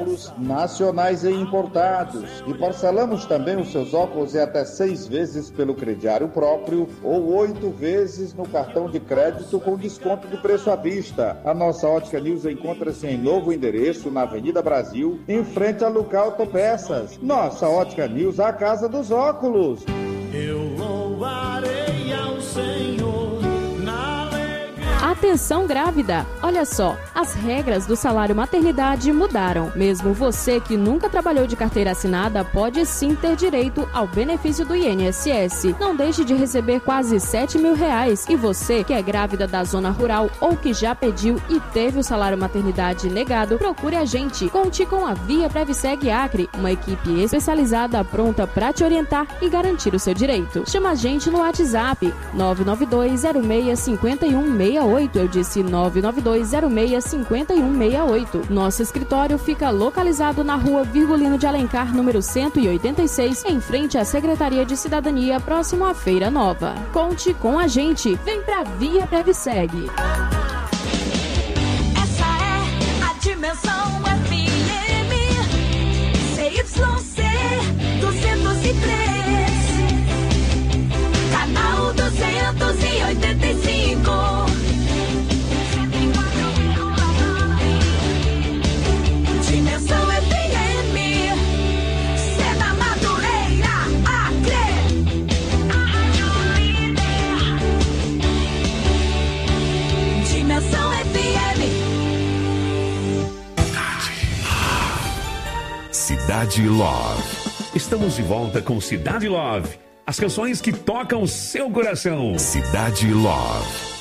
óculos nacionais e importados. E parcelamos também os seus óculos em até 6 vezes pelo crediário próprio ou 8 vezes no cartão de crédito com desconto de preço à vista. A nossa Ótica News encontra-se em novo endereço na Avenida Brasil, em frente a Lucar Autopeças. Nossa Ótica News, a casa dos óculos. Eu louvarei ao Senhor na alegria. Atenção grávida! Olha só, as regras do salário maternidade mudaram. Mesmo você que nunca trabalhou de carteira assinada pode sim ter direito ao benefício do INSS. Não deixe de receber quase R$7 mil. E você que é grávida da zona rural ou que já pediu e teve o salário maternidade negado, procure a gente. Conte com a Via Previseg Acre, uma equipe especializada pronta para te orientar e garantir o seu direito. Chama a gente no WhatsApp 992065168. Eu disse 992065168. Nosso escritório fica localizado na rua Virgulino de Alencar, número 186, em frente à Secretaria de Cidadania, próximo à Feira Nova. Conte com a gente. Vem pra Via Previseg. Essa é a Dimensão FM CYC 203, canal 285. Dimensão FM, Sena Madureira, Acre. Dimensão FM. Cidade Love. Estamos de volta com Cidade Love. As canções que tocam o seu coração. Cidade Love.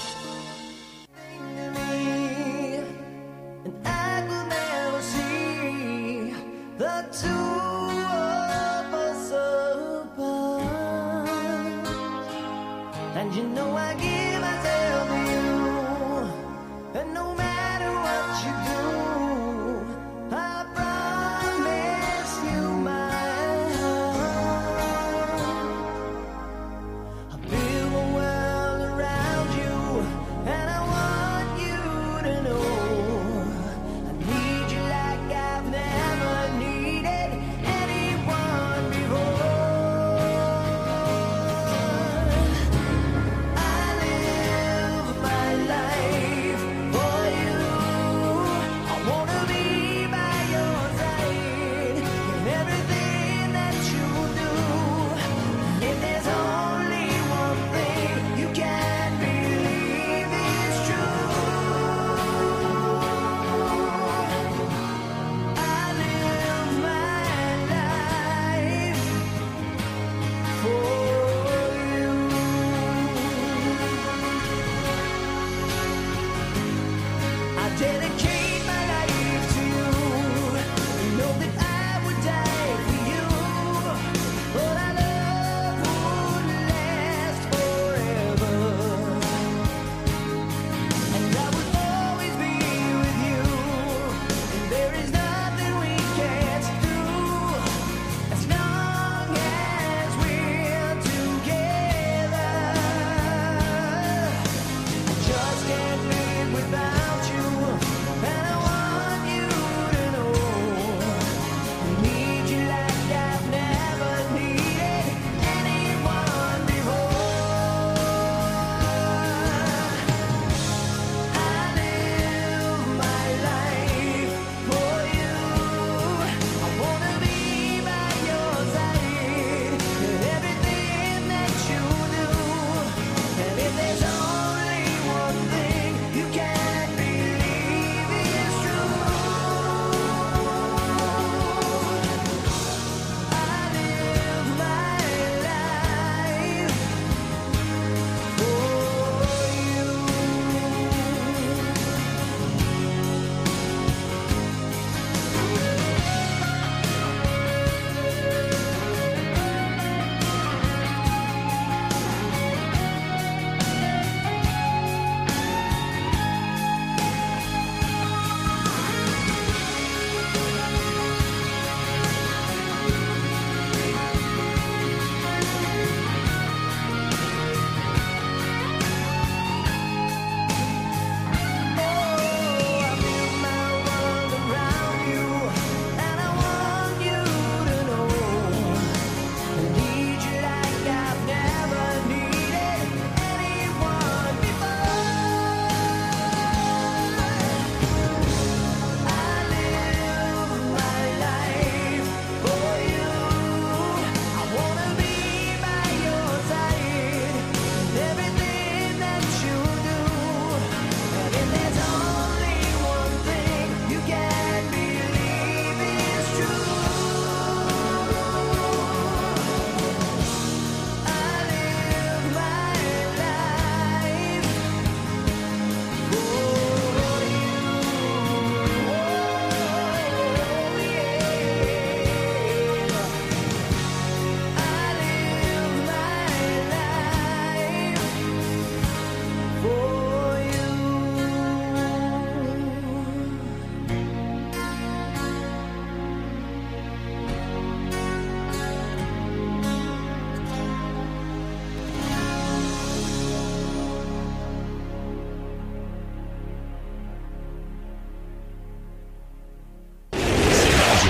I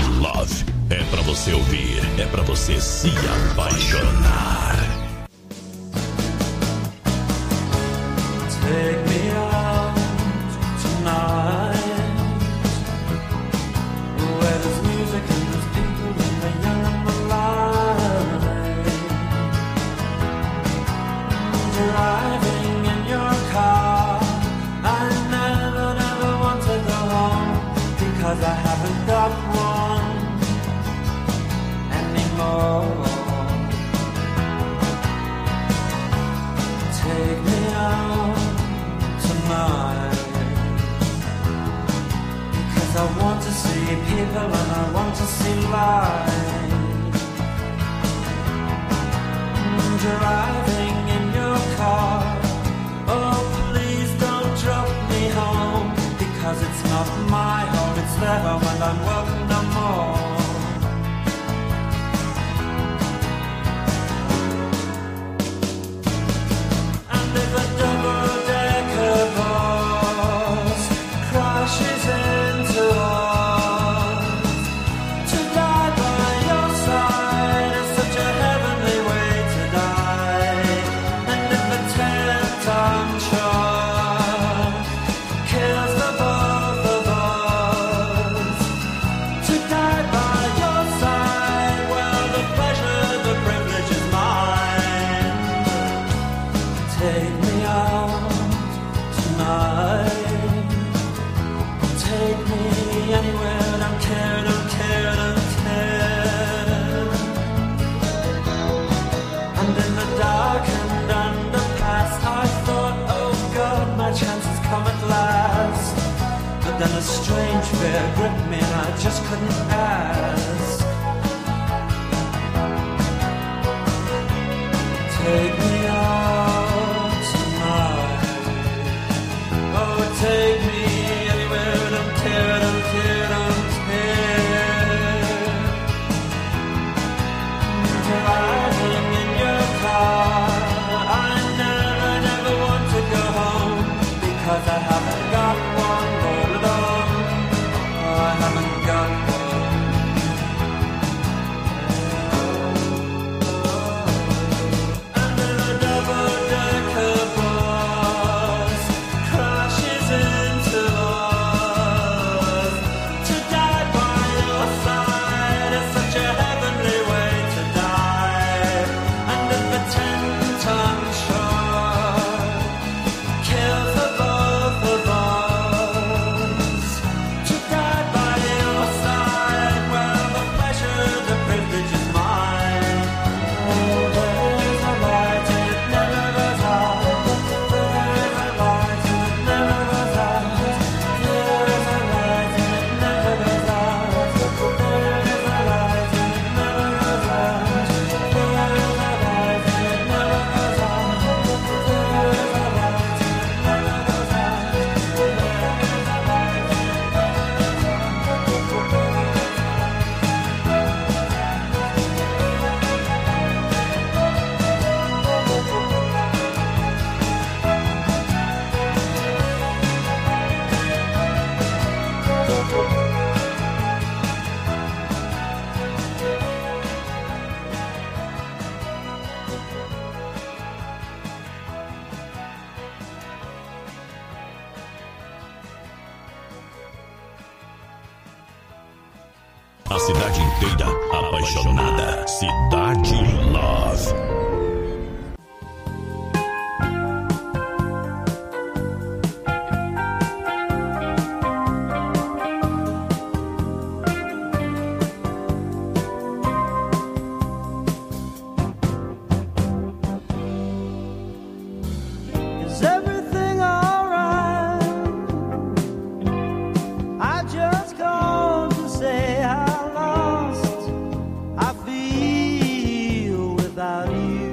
Love. É pra você ouvir, é pra você se apaixonar. Take me out tonight, where there's music and there's people and the young and the light. Driving in your car, I never want to go home, because I haven't got one anymore. Take me out tonight, because I want to see people and I want to see light. Driving in your car, oh please don't drop me home, because it's not my home, it's their home and I'm welcome no more. And if a double-decker bus crashes into us, to die by your side is such a heavenly way to die. And if a 10-ton truck kills the both of us, to die by your side, well, the pleasure, the privilege is mine. Take me out tonight, take me anywhere, don't care, don't care, don't care. And in the dark and underpass, I thought, oh God, my chance has come at last. But then a strange fear gripped me and I just couldn't ask. Take me out tonight, oh take me anywhere, don't care, don't care, don't care. Driving in your car, I never want to go home, because I haven't got one all alone. Oh, I haven't got one. And then a double-decker bus crashes into us, to die by your side is such a heavenly way to die. And if a 10-ton truck kills the both of us, to die by your side, well, the pleasure, the privilege is mine. Oh, there's a light and it never goes out. There's a light and it never goes out. There's a light and it never goes out. There's a light and it never goes out. There's a light and it never goes out. There's a light and it never goes out. There's a light and A cidade inteira apaixonada. Cidade Love. Is everything alright? I just called to say how lost I feel without you.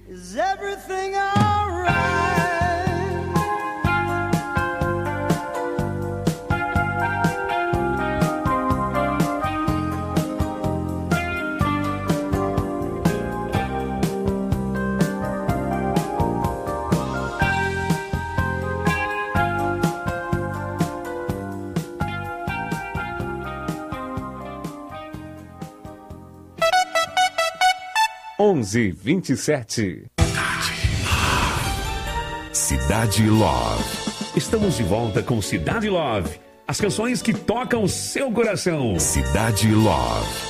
Is everything alright? onze 27. Cidade Love. Estamos de volta com Cidade Love. As canções que tocam seu coração. Cidade Love.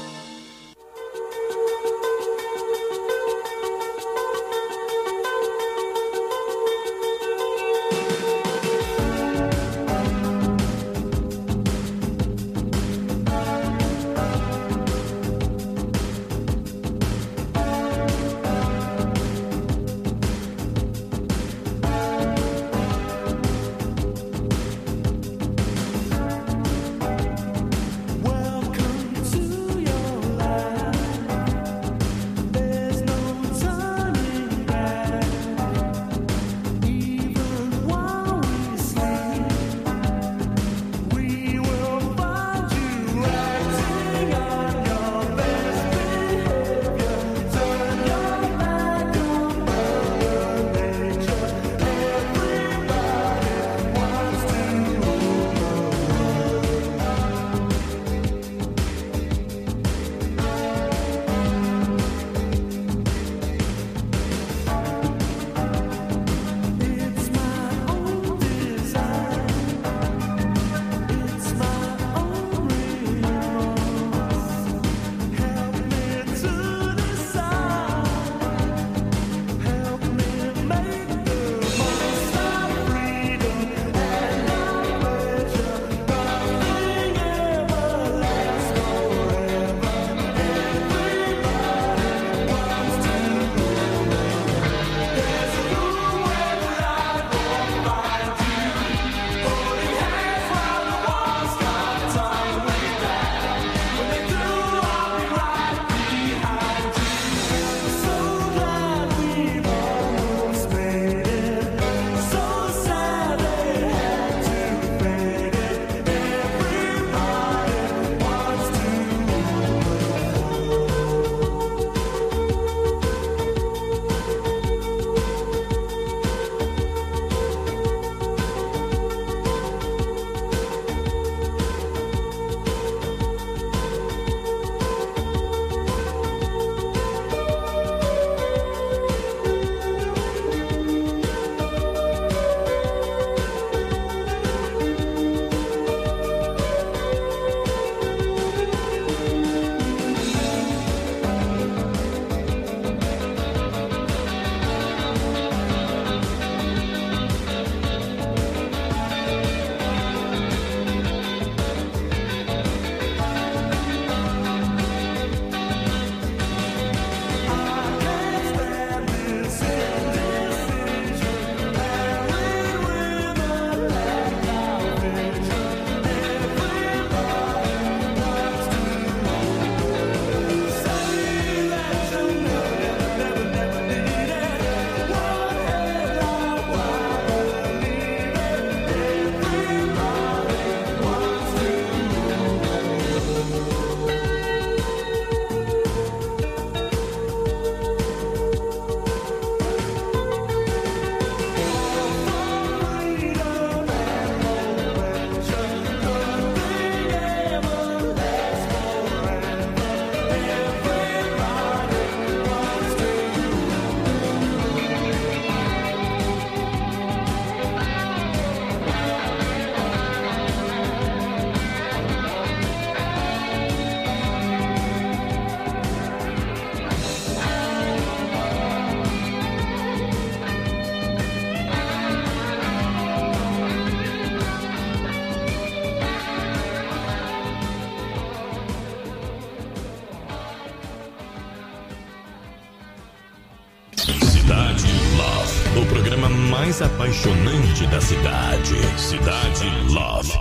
O programa mais apaixonante da cidade. Cidade Love.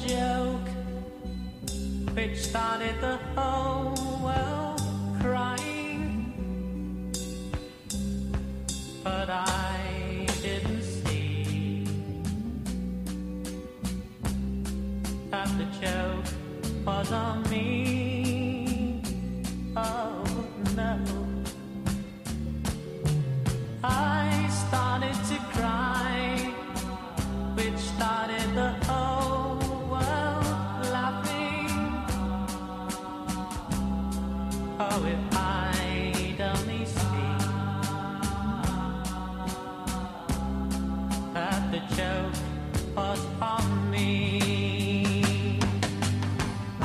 joke which started the whole world crying, but I didn't see that the joke was on me. Oh no, I started to cry, which started the whole world laughing. Oh, if I'd only see that the joke was on me. I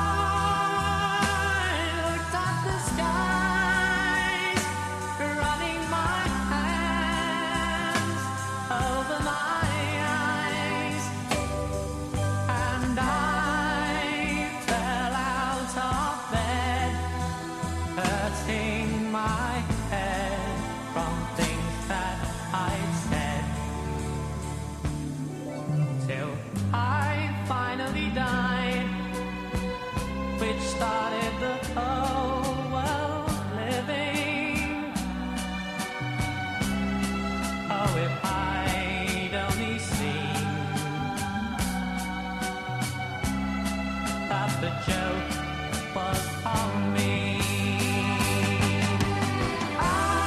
looked at the skies, running my hands over my eyes, and I fell out of bed, hurting my head from things that I'd said, till I finally died, which started the whole world living. Oh, if I'd only seen that the joke was on me. I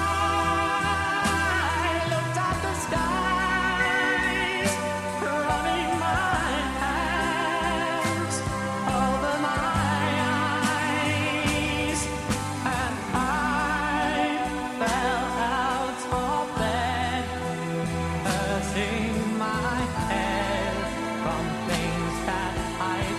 looked at the skies, running my hands over my eyes, and I fell out of bed, hurting my head from things that I'd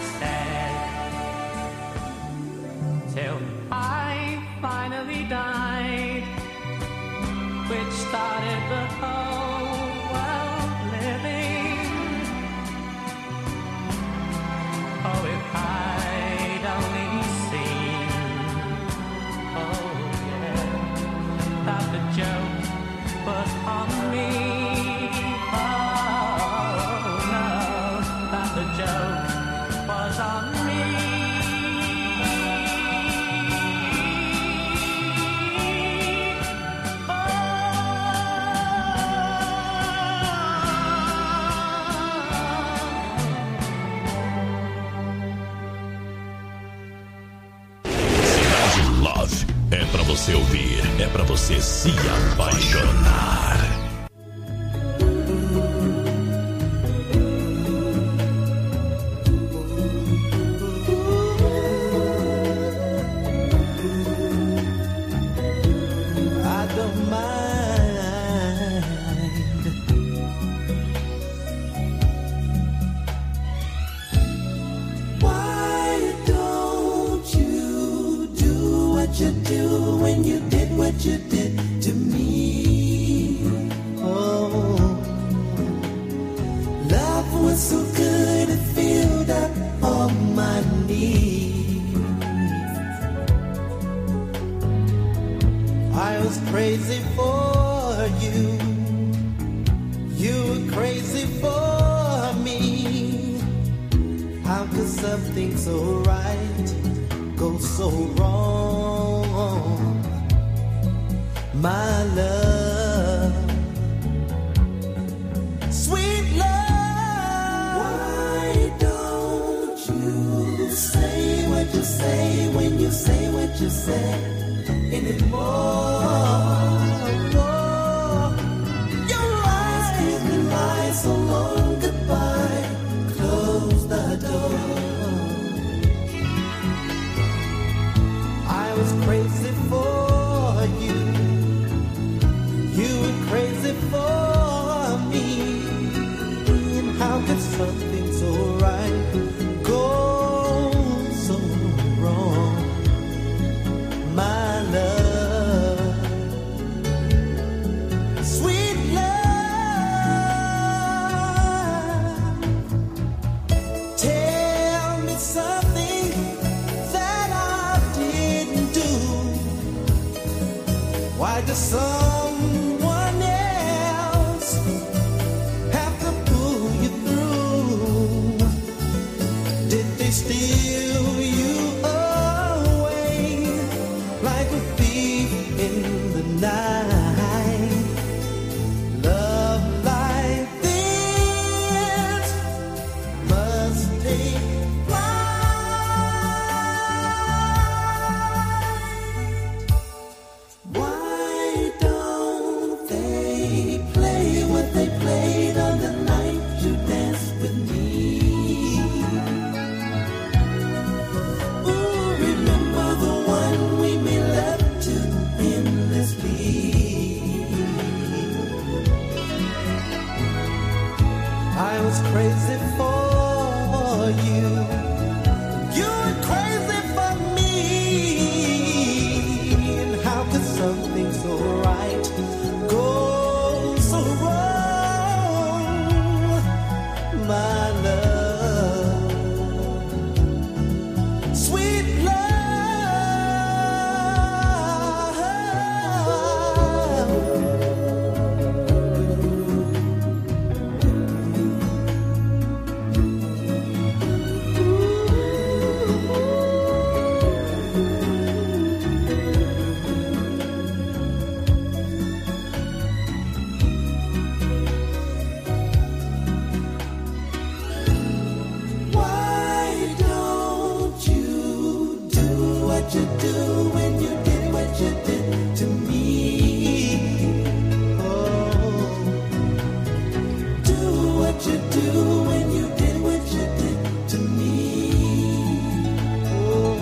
said, till I finally died, which started the whole world living. Oh, if I'd only seen, oh yeah, that the joke was on me. Oh no, that the joke was on me. Cidade Love é pra você ouvir, é pra você se apaixonar. I don't mind. Why don't you do what you do when you did what you did to me? Oh, love was so good it filled up all my needs. I was crazy for you. You were crazy for me. How could something so right go so wrong? My love, sweet love. Why don't you say what you say when you say what you say anymore? Your eyes keep me lie so long goodbye. Close the door. I was crazy for you. You were crazy for me. And how could something so right go so wrong? My love, sweet love. Tell me something that I didn't do. Why does someone else have to pull you through? I was crazy for you. You were crazy for me. And how could something so right go so wrong, my love, sweet love? Why don't you do what you do when you did what you did to me? Oh, do what you do when you did what you did to me. Oh,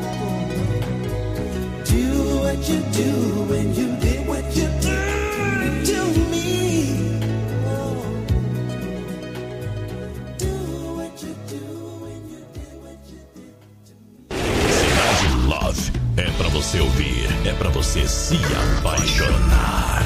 do what you do when you did what you did to me. Oh. Do what you do when you did what you did to me. Cidade Love é pra você ouvir, é pra você se apaixonar.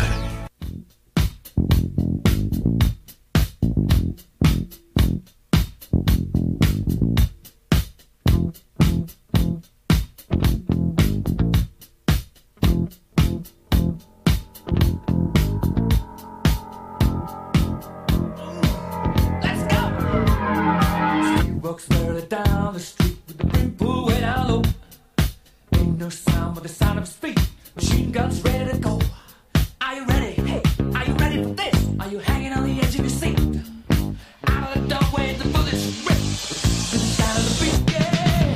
Let's go. She walks slowly down the street with the brim pulled way down low. Ain't no sound but the sound of his feet. Machine guns ready to go. Are you ready? Hey, are you ready for this? Are you hanging on the edge of your seat? Out of the doorway, the bullets rip to the sound of the beat. Yeah.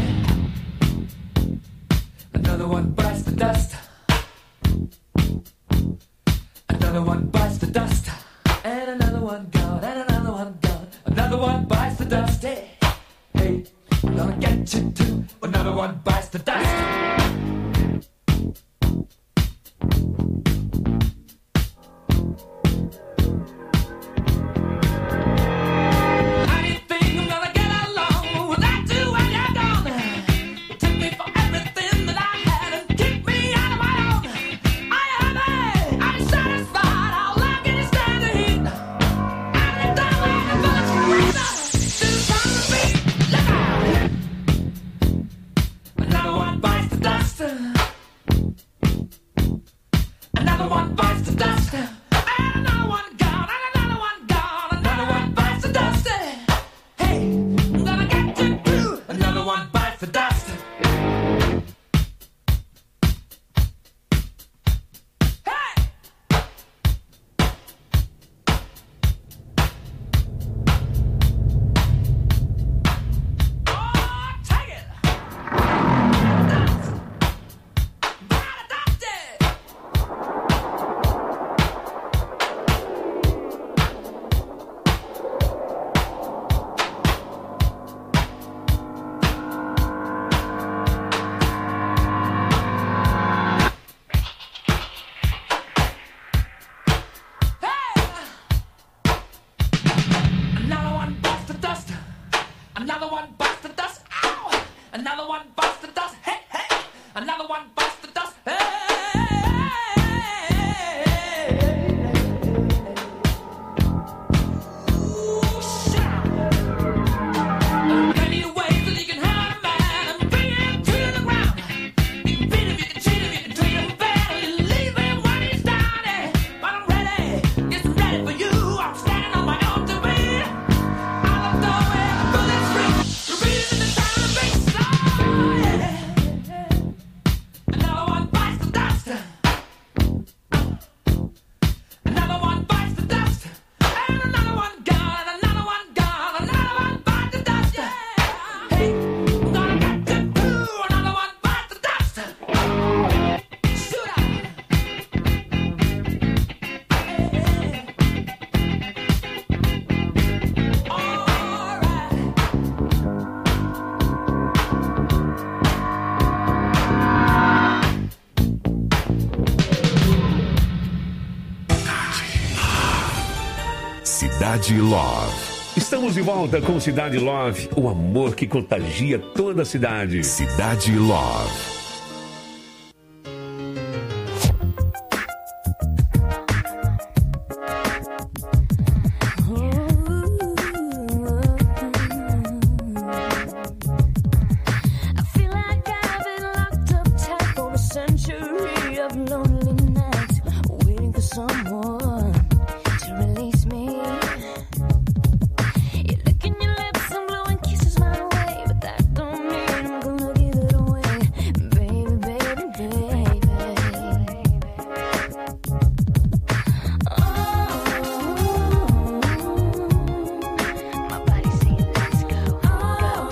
Another one bites the dust. Another one bites the dust. And another one gone, and another one gone. Another one bites the dust. Hey, hey, I'm gonna get you too. Another one bites the dust. How do you think I'm gonna get along without you when you're gone? You took me for everything that I had and kicked me out of my own. Are you happy? I'm satisfied. How long can you stand the heat? I'm the dog with the bullets rip out to the sound of the beat. Look out! Another one bites the dust. Another one bites the dust. And another one gone, and another one gone. Another one bites the dust. Hey, I'm gonna get you too. Another one bites the dust. Hey! Oh, take it! Dust! Gotta dust it! Another one busts the dust. Another one busts the dust. Ow! Another one busts the dust. Hey, hey! Another one busts the dust. Hey! Ooh, shit! Plenty of ways that you can hurt a man and bring him to the ground. You can beat him, you can cheat him, you can treat him bad, or you leave him when he's down. But I'm ready, yes, I'm ready for you. I'm standing on my own to be. Out of the way, the bullets rip, repeating the sound of the beat. Oh, yeah. Another one bites the dust. Another one bites the dust. And another one gone, and another one gone. Another one bites the dust. Hey, I'm gonna get you too. Another one bites the dust. Shoot out. All right. Cidade Love. Estamos de volta com Cidade Love, o amor que contagia toda a cidade. Cidade Love. I feel like I've been locked up tight for a century of lonely nights, waiting for someone to release me. You're licking your lips and blowing kisses my way, but that don't mean I'm gonna give it away, baby, baby, baby. My body's saying let's go, go.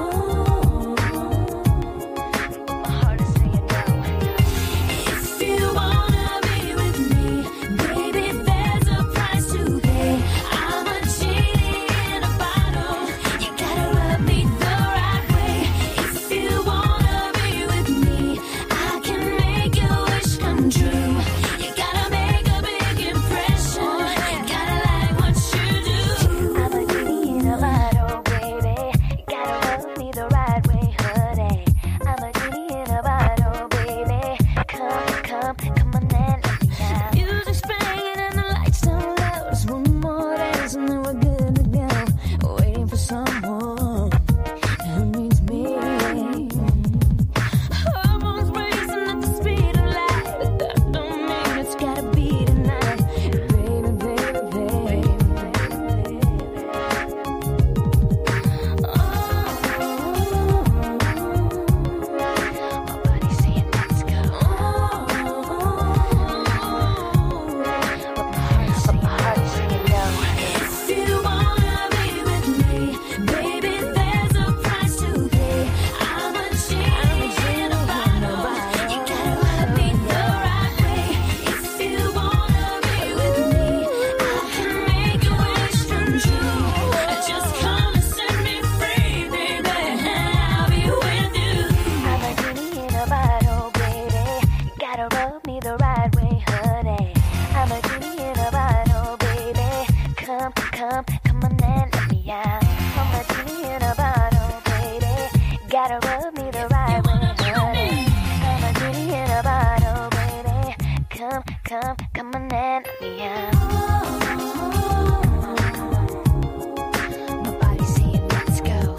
But my heart is saying no. If you wanna be with me, baby, there's a price to pay. I'm a genie in a bottle. You gotta rub me the right way. If you wanna be with me, I can make your wish come true. You gotta make a big impression. Gotta like what you do. I'm a genie in a bottle, baby. You gotta rub me the right way, honey. I'm a genie in a bottle, baby. Come on and let me out. Music's playing and the lights down low. Just one more dance and then we're good to go. Waiting for someone who needs me. Hormones racing at the speed of light, but that don't mean it's gotta be tonight, baby, baby, baby. My body's saying let's go. But my heart is saying no. If you wanna be with me, baby, there's a price to pay. I'm a genie in a bottle. You gotta rub me the right way. If you wanna be with me, I can make your wish come true. Just come and set me free, baby, and I'll be with you. I'm a genie in a bottle, baby. You gotta rub me the right way, honey. I'm a genie in a bottle, baby. Come on and let me out. I'm a genie in a bottle, baby. Gotta rub me the right way, honey. I'm a genie in a bottle, baby. Come on and let me out. My body's saying let's go,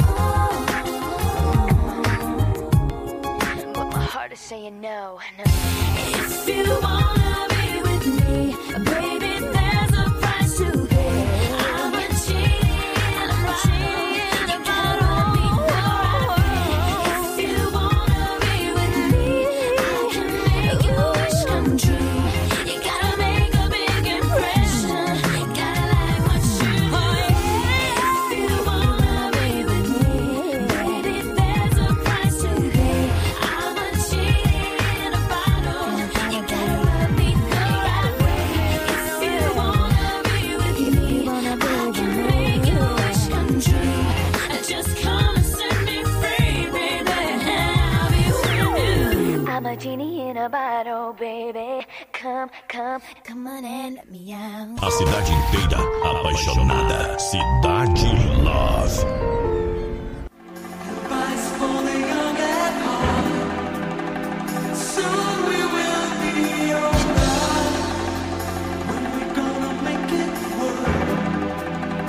but my heart is saying no, no. If you wanna be with me, baby, there's a price to pay. I'm a genie in a bottle. You gotta rub me the right way. If you wanna be with me, I can make your wish come true. You gotta make a big impression. Gotta like what you do. If you wanna be with me, baby, there's a price to pay. I'm a genie in a bottle. You gotta rub me the right way. If you wanna be with me, I can make your wish come true. Just come and set me free, baby, and I'll be with you. I'm a genie in a bottle, baby. Come on and let me out. A cidade inteira apaixonada. Cidade Love. Advice for the young at heart. Soon we will be alright. When we gonna make it work?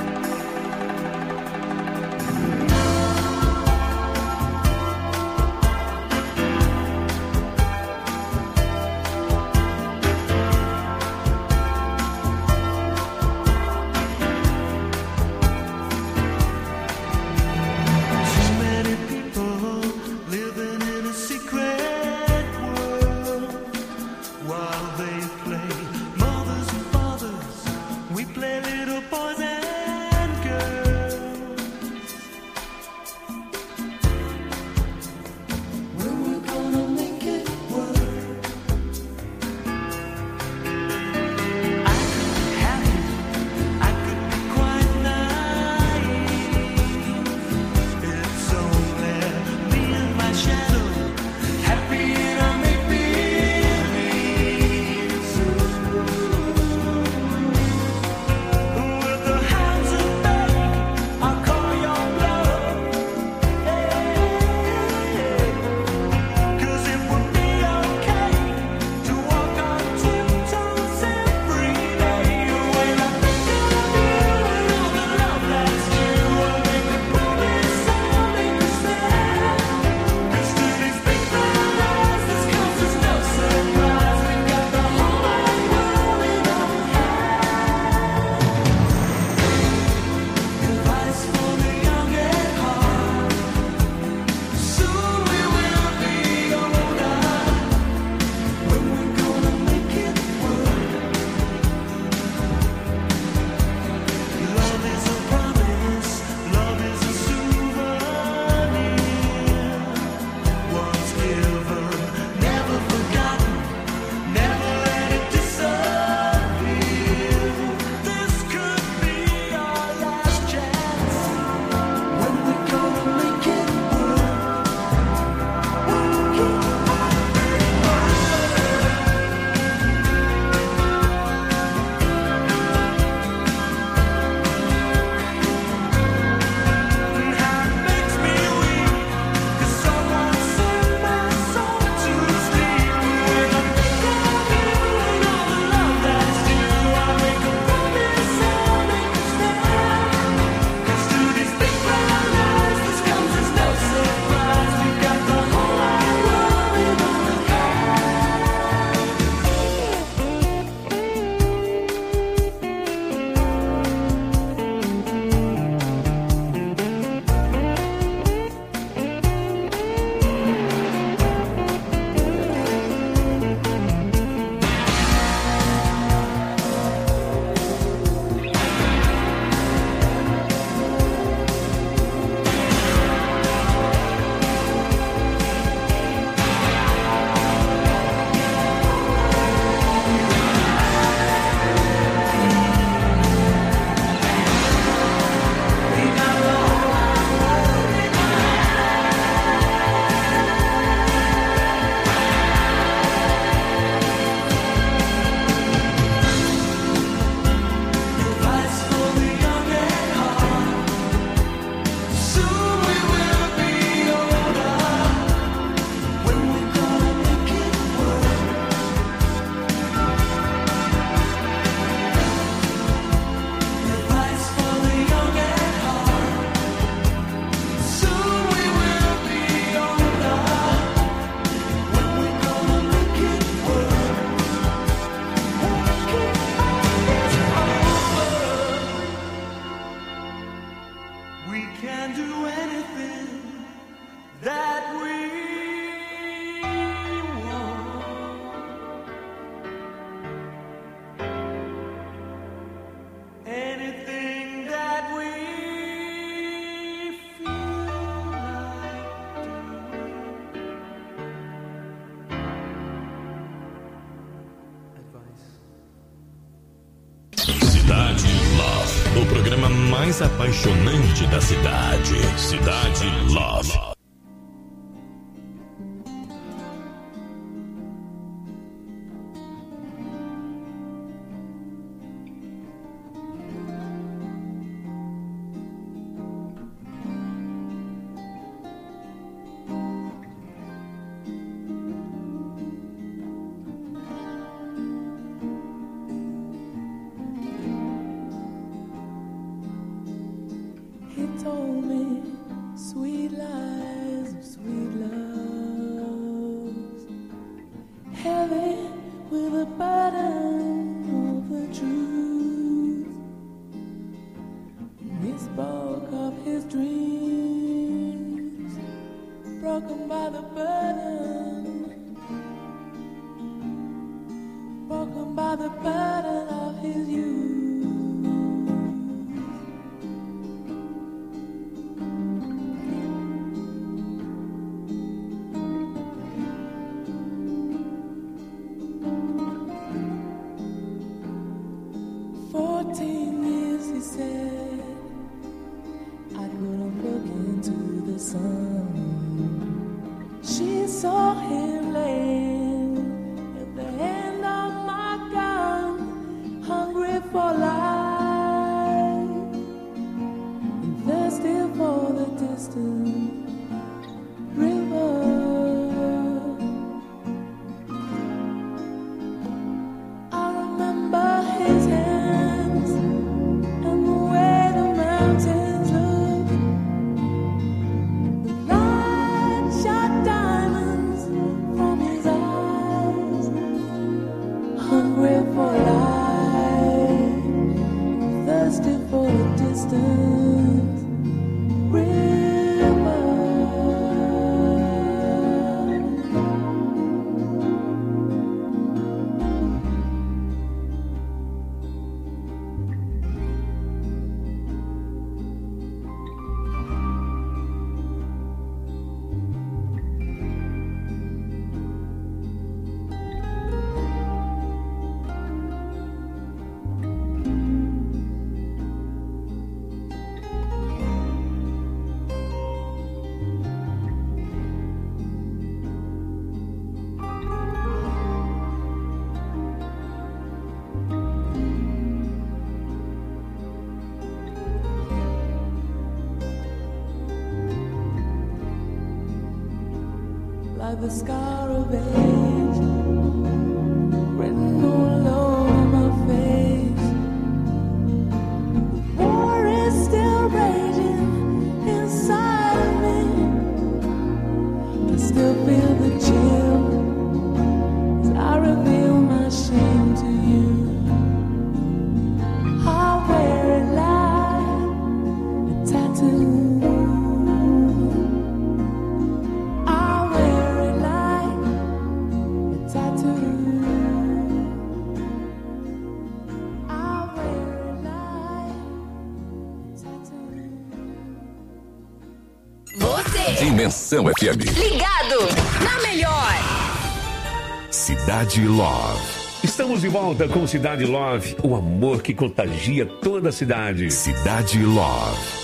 Cidade Love, o programa mais apaixonante da cidade. Cidade Love. He told me sweet lies of sweet loves, heavy with a burden of the truth. He spoke of his dreams, broken by the burden, broken by the burden of his youth. He said, I couldn't look into the sun. She saw him laying at the end of my gun, hungry for life and thirsty for the distant river. I remember his hands and the way the mountains look. The light shot diamonds from his eyes, hungry for life, thirsty for the distance river. Like the scar of age written all over my face. The war is still raging inside of me. I still feel the chill as I reveal my shame to you. I wear it like a tattoo. Dimensão FM. Ligado na melhor. Cidade Love. Estamos de volta com Cidade Love, o amor que contagia toda a cidade. Cidade Love.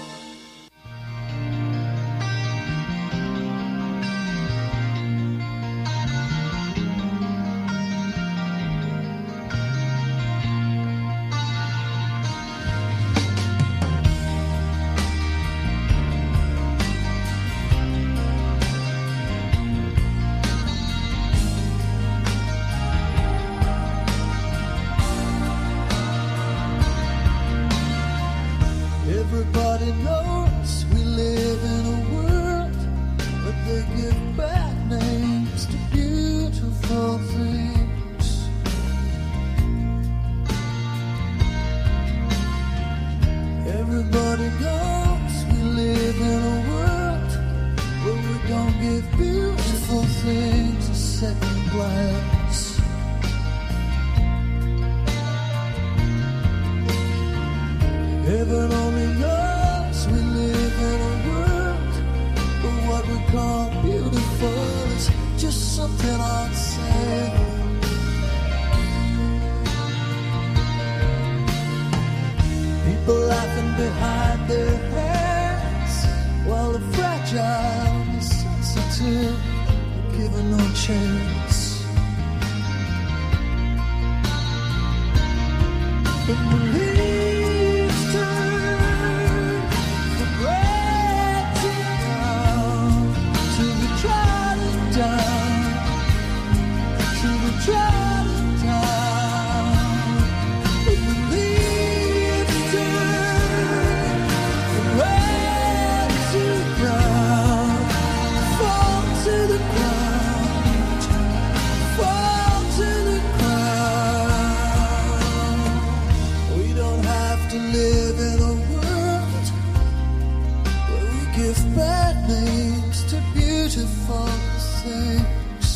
Everybody knows we live in a world, but they give bad names to beautiful things. Everybody knows we live in a world where we don't give beautiful things a second glance. Heaven only knows we live in a world where what we call beautiful is just something I'd say. laughing behind their hands, while the fragile and sensitive are given no chance. But the leaves turn from red to brown, to be trodden down, to be trodden down. But the leaves turn from red to brown, fall to the ground, fall to the ground. We don't have to live in a world where we give bad names to beautiful things.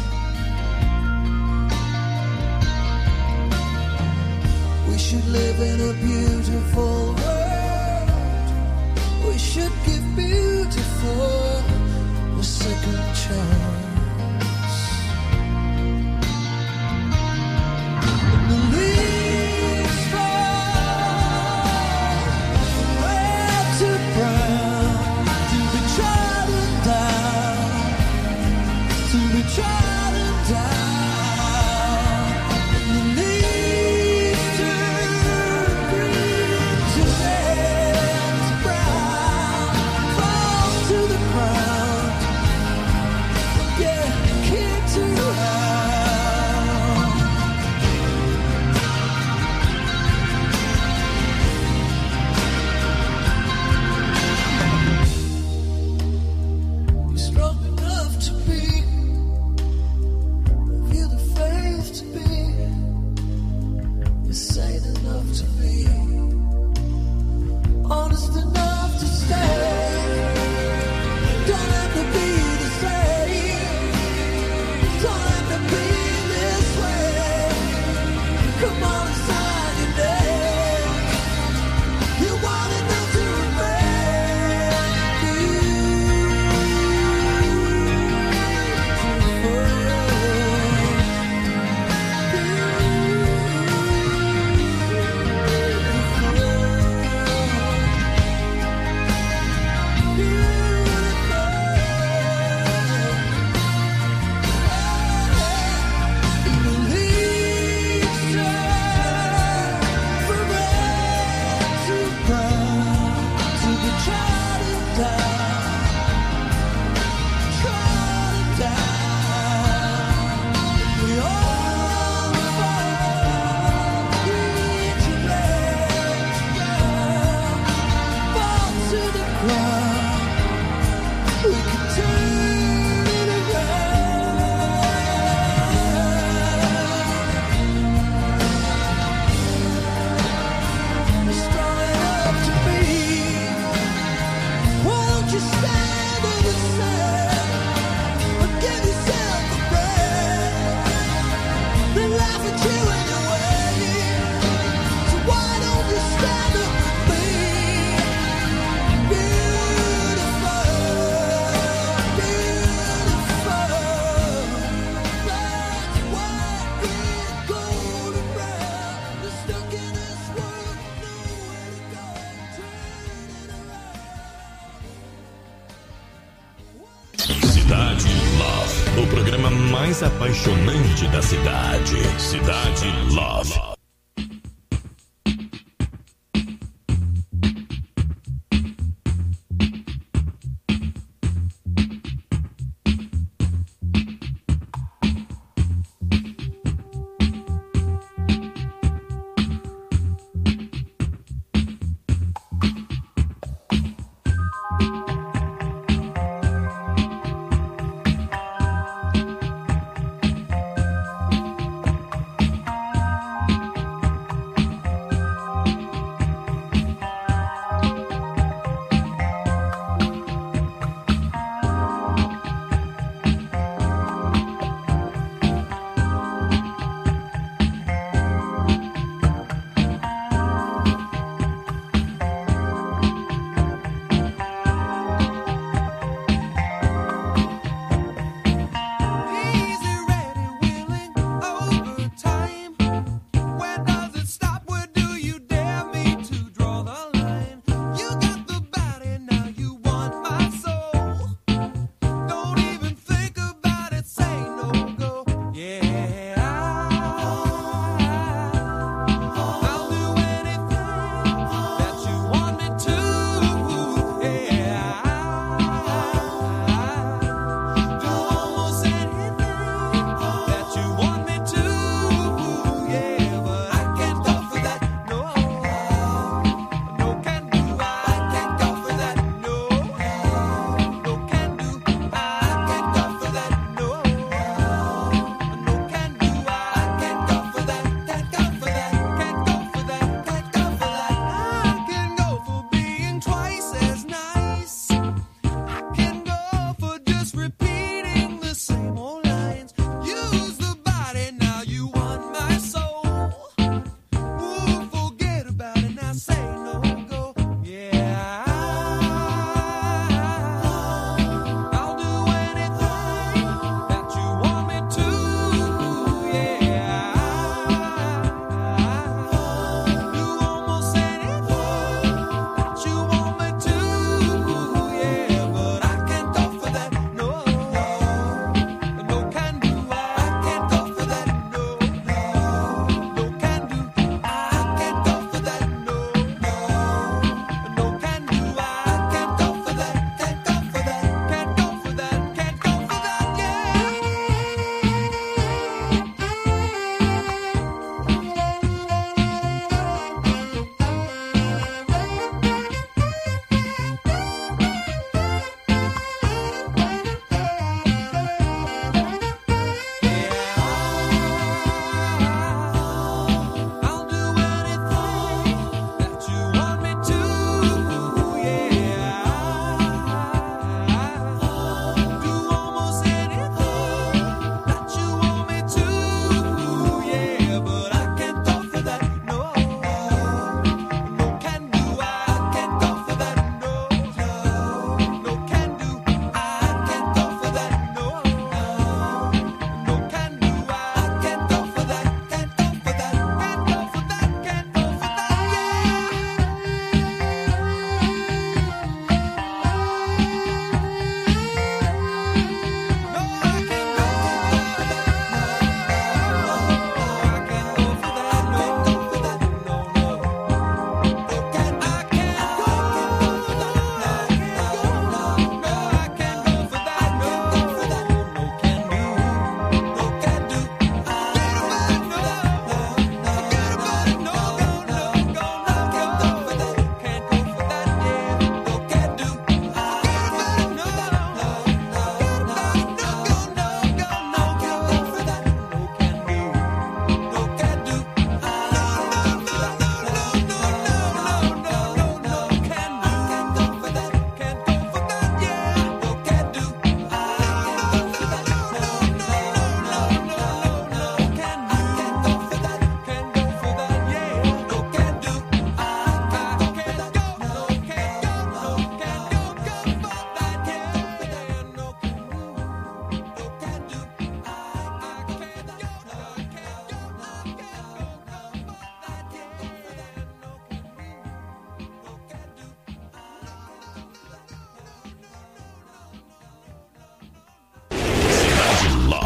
We should live in a beautiful world. We should give beautiful a second chance. The leaves fall from red to brown, to be trodden down, to be trodden down. And the leaves turn green to red to brown, fall to the ground. Yeah, can't do how. You're strong enough to be, have you the faith to be, you're sane enough to be, honest enough to stay. Don't have to be the same, don't have to be this way. Come on and sign your name. You want enough to Cidade Love, o programa mais apaixonante da cidade. Cidade Love.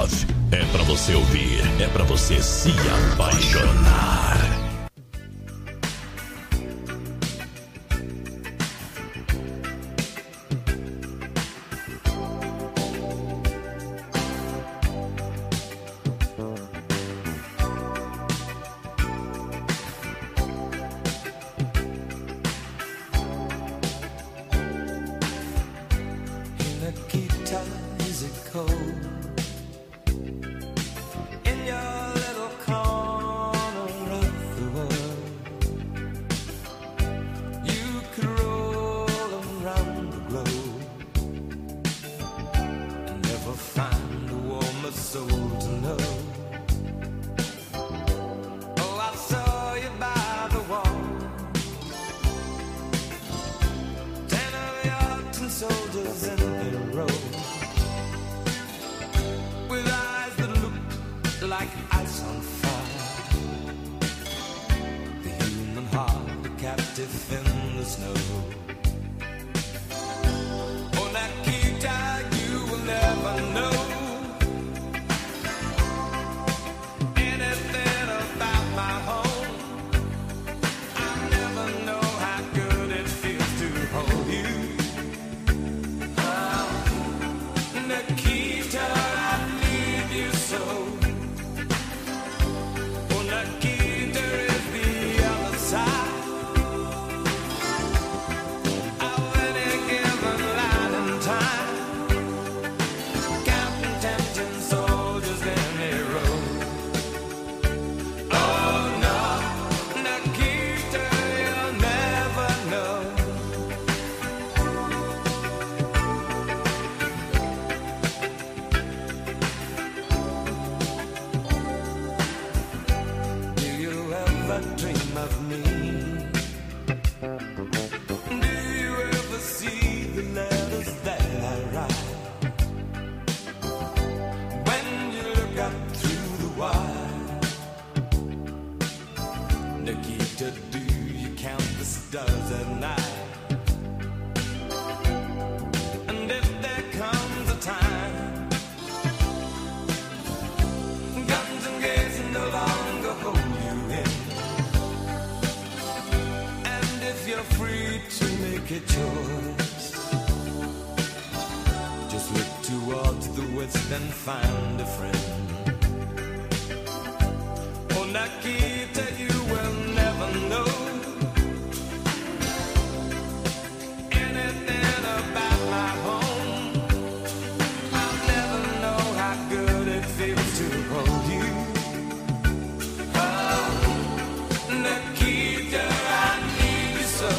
Love. É pra você ouvir, é pra você se apaixonar. Nikita, is it cold? In your little corner of the world, you could roll around the globe and never find a warmer soul to know. Oh, I saw you by the wall, 10 of your tin soldiers in a row, with eyes that looked like ice on fire, the human heart a captive in the snow. Oh, Nikita, you will never know anything about my home. I never know how good it feels to hold you. Oh, Nikita, I need you so. Oh, Nikita is the other side of any given line in time, counting 10 soldiers in a row. Oh no, Nikita, you'll never know. Do you ever dream of me? Do you ever see the letters that I write? When you look up through the wire, Nikita, do you count the stars at night? And if there comes a time guns and gates no longer hold you in, and if you're free to make a choice, just look towards the west and find a friend. Oh, Nikita, you will never know anything about my home. I'll never know how good it feels to hold you. Oh, Nikita, I need you so.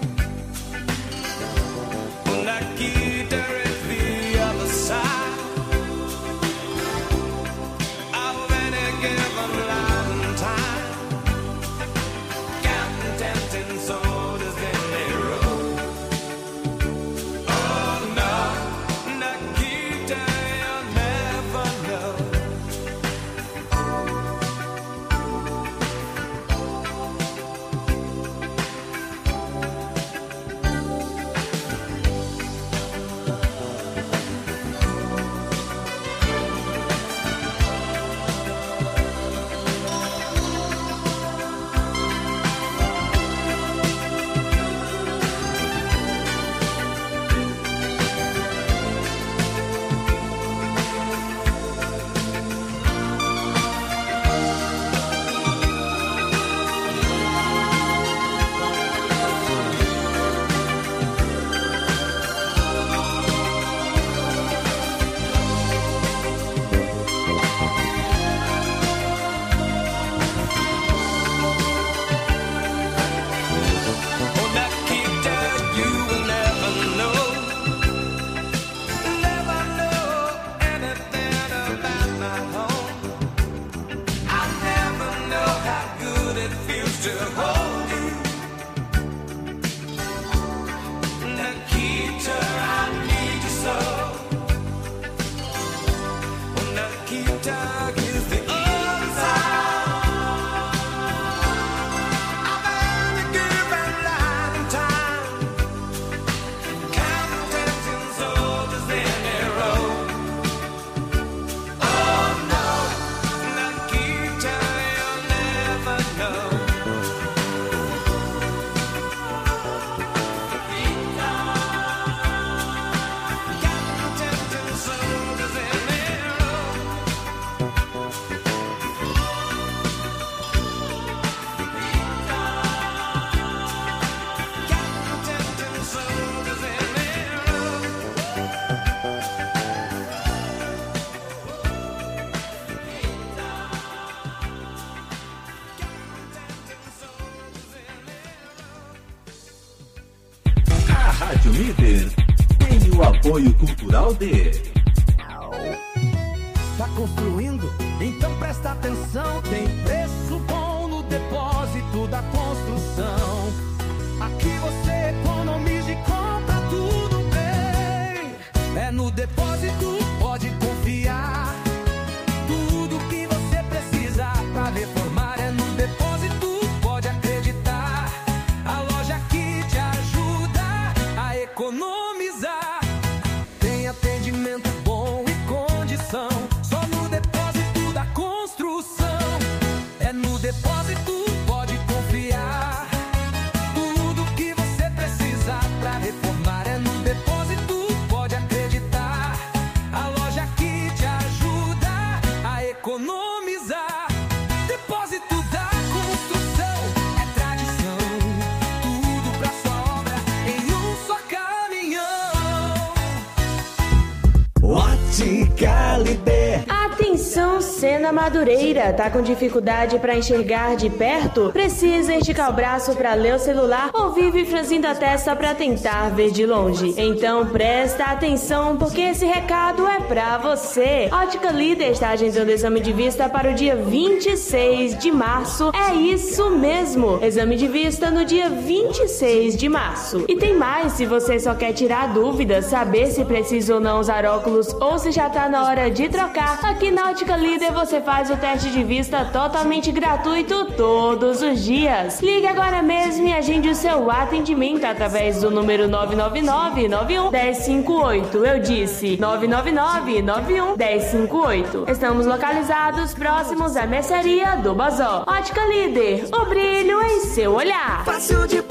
Oh, Nikita is the other side of any given line in time, Rádio Líder tem o apoio cultural de... Tá construindo? Então presta atenção. Tem preço bom no depósito da construção. Aqui você economiza e compra tudo bem. É no depósito, pode confiar. Tudo que você precisa pra reformar é no depósito, pode acreditar. A loja que te ajuda a economizar. Tem atendimento bom e condição. Só no depósito da construção. É no depósito, pode confiar. Tudo que você precisa pra reformar é no depósito, pode acreditar. A loja que te ajuda a economizar. Depósito da construção é tradição. Tudo pra sua obra em um só caminhão. Ótica Líder. Atenção, Sena Madureira, tá com dificuldade para enxergar de perto? Precisa esticar o braço para ler o celular ou vive franzindo a testa para tentar ver de longe? Então presta atenção, porque esse recado é pra você. Ótica Líder está agendando exame de vista para o dia 26 de março. É isso mesmo, exame de vista no dia 26 de março. E tem mais, se você só quer tirar dúvidas, saber se precisa ou não usar óculos ou se já tá na hora de trocar, aqui na Ótica Líder você faz o teste de vista totalmente gratuito todos os dias. Ligue agora mesmo e agende o seu atendimento através do número 999-91-1058. Eu disse 999-91-1058. Estamos localizados próximos à mercearia do Bazó. Ótica Líder, o brilho em seu olhar. Fácil de